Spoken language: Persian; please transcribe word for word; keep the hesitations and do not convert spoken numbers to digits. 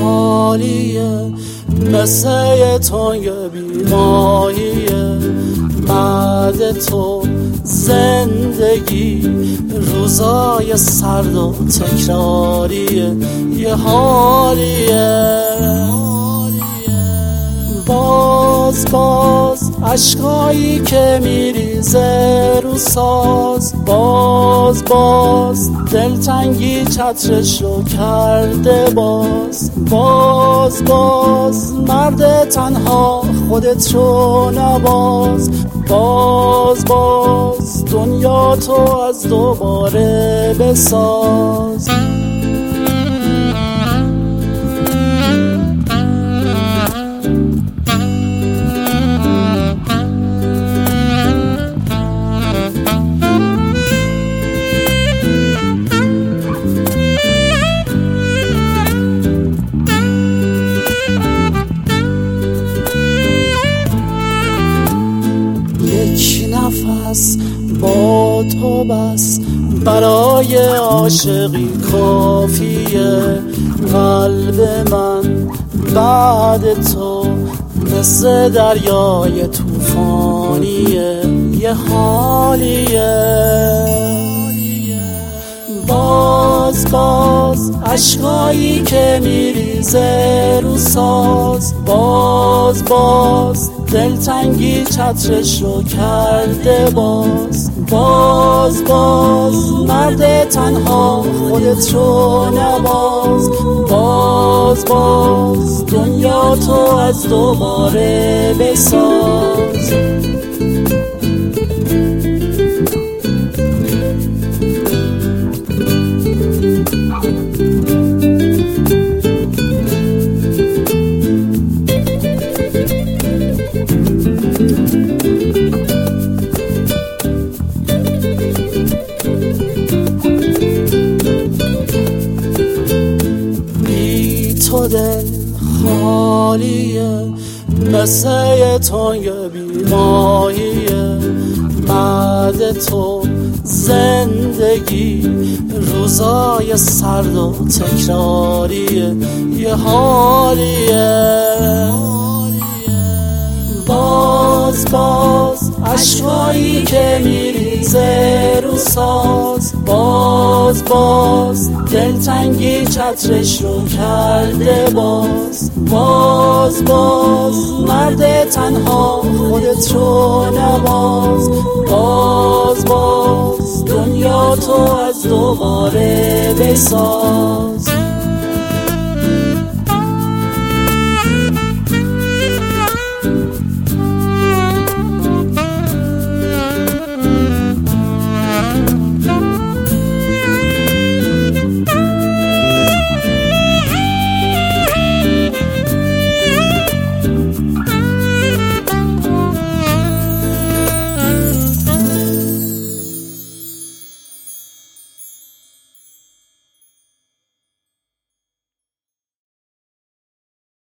حالیه، مثل یه تنگ بیماهیه. بعد تو زندگی روزای سرد و تکراریه، یه حالیه. باز باز عشقایی که میریزه رو ساز، باز باز دلتنگی چترشو کرده باز. باز باز مرد تنها خودت رو نباز. باز باز دنیا تو از دوباره بساز. نفس با تو بس برای عاشقی کافیه. قلب من بعد تو مثل دریای طوفانیه، یه حالیه. باز باز عشقایی که میریزه رو ساز، باز باز دلتنگی چترشو کرده باز. باز باز مرد تنها خودت رو نباز. باز باز دنیا تو از دوباره بساز. تو دل خالیه، مثل یه تنگ بیماهیه. بعد تو زندگی روزای سرد و تکراریه، یه حالیه. باز باز عشقایی که میریزه رو ساز، باز باز دلتنگی چترش رو کرده باز. باز باز مرد تنها خودت رو نباز. باز باز دنیا تو از دوباره بساز.